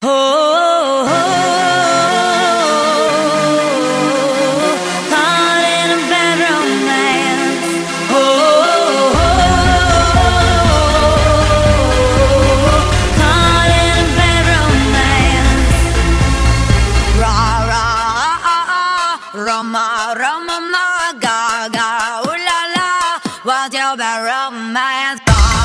Oh, oh, oh, caught in a bad romance. Oh, oh, oh, caught in a bad romance. Ra ra Roma Roma ma ga ga ooh la la, what's your bad romance?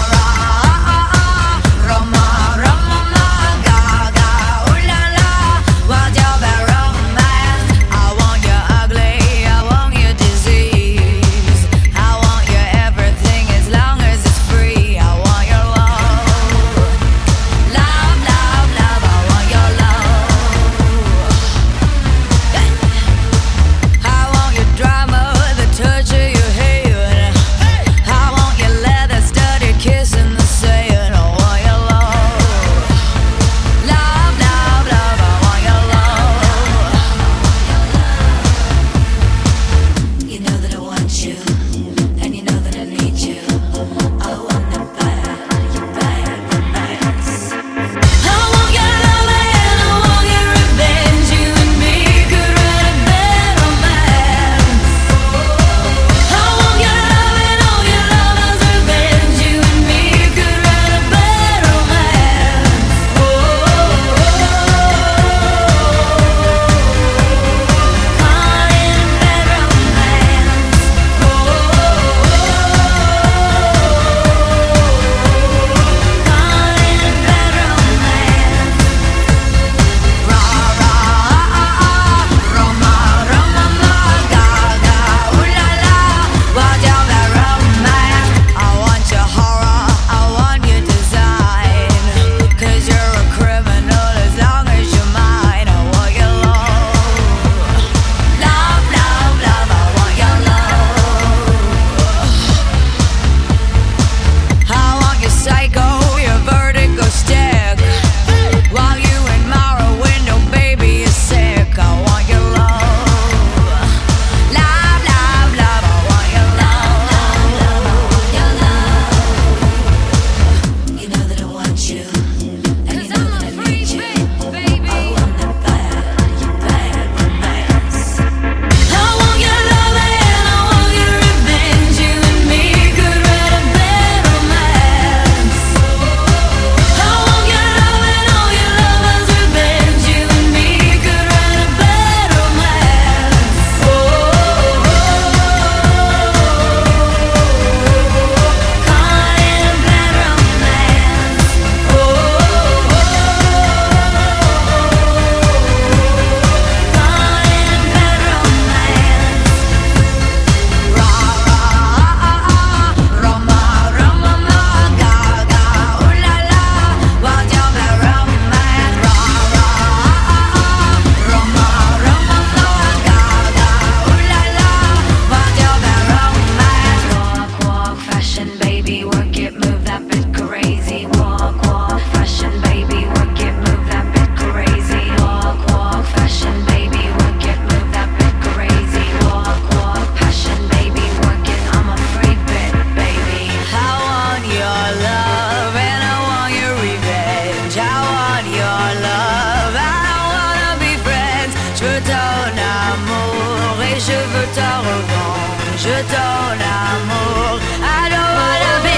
Je veux ta revanche, ton amour. I don't wanna be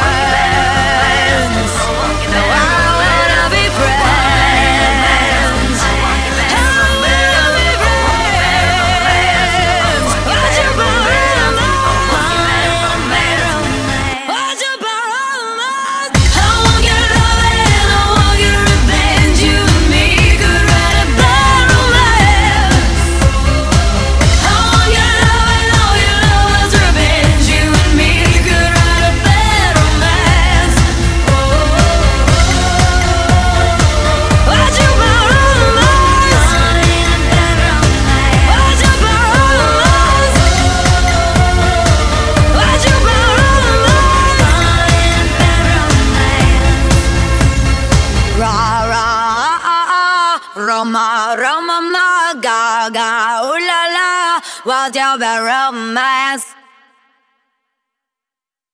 friends. No, I wanna be friends. I wanna be friends. What's your problem? What's your problem? I want your love and I want your revenge. You and me could write a bad romance. Roma, Roma, ma, ga, ga, ooh la la, what's your bad romance?